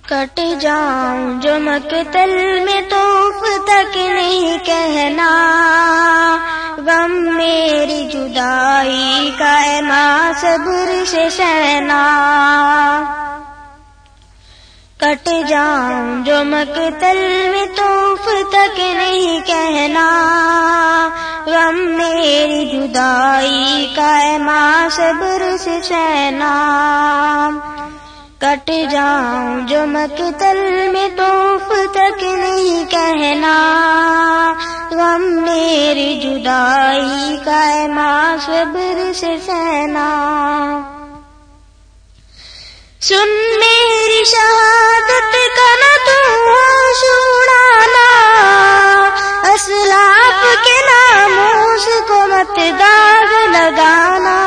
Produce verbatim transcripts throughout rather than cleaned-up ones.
کٹ جاؤں جو مقتل میں توف تک نہیں کہنا، غم میری جدائی کا اے ماں صبر سے سہنا۔ کٹ جاؤں جو مقتل میں توف تک نہیں کہنا، غم میری جدائی کا اے ماں صبر سے سہنا۔ کٹ جاؤں جو مقتل میں توف تک نہیں کہنا، غم میری جدائی کا اے ماں صبر سے سہنا۔ سن میری شہادت کا نہ تو ہوش اڑانا، اسلاف کے ناموس کو مت داغ لگانا۔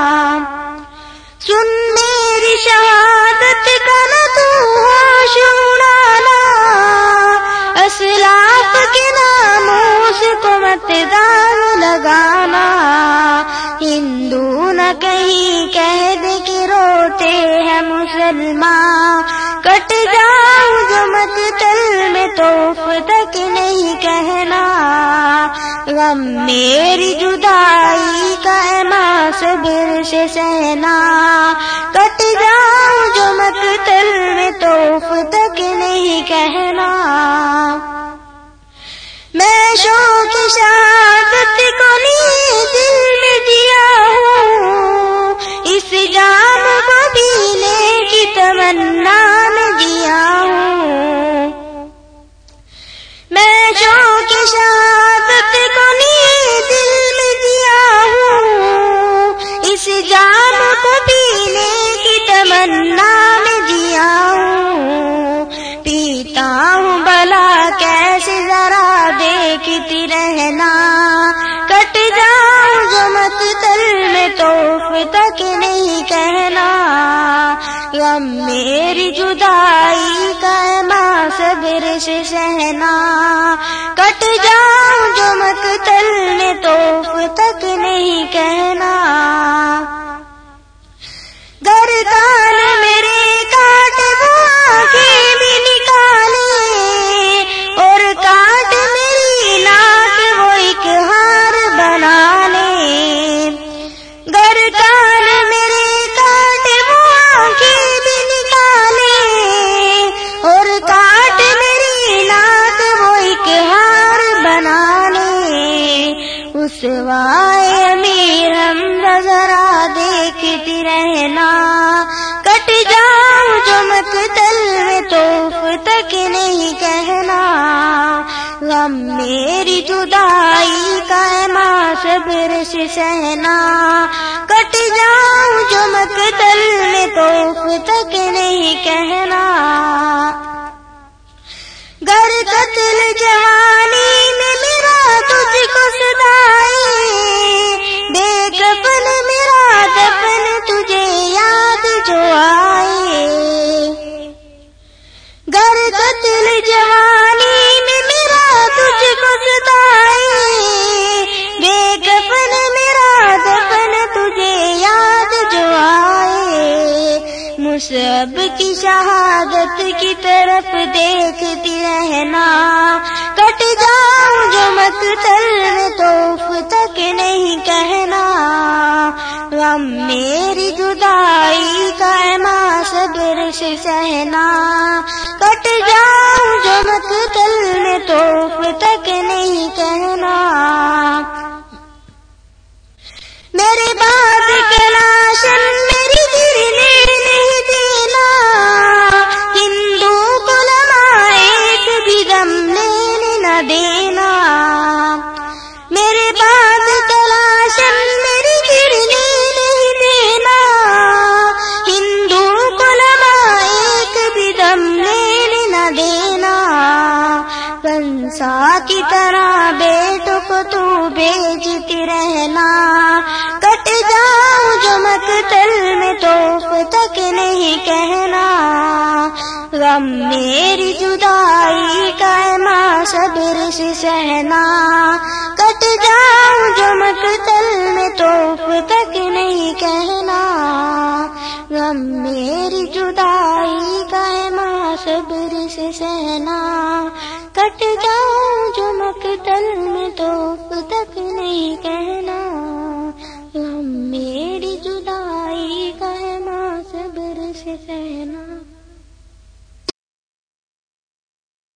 سن میری شہادت کا نہ تو ہوش اڑانا، اسلاف کے ناموس کو مت داغ لگانا۔ ہندو نہ کہیں کہہ دے کہ روتے ہیں مسلمان، کٹ جاؤں جو مقتل میں توف تک نہیں کہنا، غم میری جدائی کا اے ماں صبر سے سہنا۔ کٹ جاؤں جو مقتل میں توف تک نہیں کہنا، میں شوق شہادت کو نہیں دل میں دیا ہوں، اس جام کو پینے کی تمنا میں دیا ہوں۔ میں شوق شہادت کو نہیں دل میں دیا ہوں، اس جام کو پینے کی تمنا میں دیا ہوں۔ پیتا ہوں بلا کیسے ذرا دیکھتی رہنا، کٹ جاؤں جو مقتل میں توف تک نہیں کہنا، غم میری جدائی کا اے ماں صبر سے سہنا۔ کٹ جاؤں جو مقتل میں توف تک نہیں کہنا، گردان میرے کاٹ وہ آنکھیں بھی نکالے، اور کاٹ میری ناک وہ ایک ہار بنا لے۔ گردان میرے کاٹ وہ آنکھیں بھی نکالے، اور کاٹ میری ناک وہ ایک ہار بنا لے۔ اس وائے امیر حمزہ ذرا دیکھتی رہنا، کٹ جاؤں جو مقتل میں توف تک نہیں کہنا، غم میری جدائی کا اے ماں صبر سے سہنا۔ کٹ جاؤں جو مقتل میں توف تک نہیں کہنا، گر قتل جوانی میں میرا تجھ کو صدائے، بے کفن میرا دفن تجھے یاد جو آئے۔ گر قتل جوانی میں میرا تجھ کو صدائے، بے کفن میرا دفن تجھے یاد جو آئے۔ مصعب کی شہادت کی طرف دیکھتی رہنا، کٹ جاؤں جو مقتل میں توف تک نہیں کہنا، غم میری جدائی کا اے ماں صبر سے سہنا۔ کٹ جاؤں جو مقتل میں توف تک نہیں کہنا، میرے بعد کلاشن میری گرنے نہیں دینا، ہندو کو لمحہ ایک بھی دم لینے نہ دینا۔ میرے بعد کلاشن میری گرنے نہیں دینا، ہندو کو لمحہ ایک بھی دم لینے نہ دینا۔ کنسا کی طرح بیٹوں کو تو بھیجتی رہنا، کٹ جاؤں جو مقتل میں توف تک نہیں کہنا، غم میری جدائی کا اے ماں صبر سے سہنا۔ کٹ جاؤں جو مقتل میں توف تک نہیں کہنا، غم میری جدائی کا اے ماں صبر سے سہنا، کٹ جاؤں جو مقتل میں تو تک نہیں کہنا۔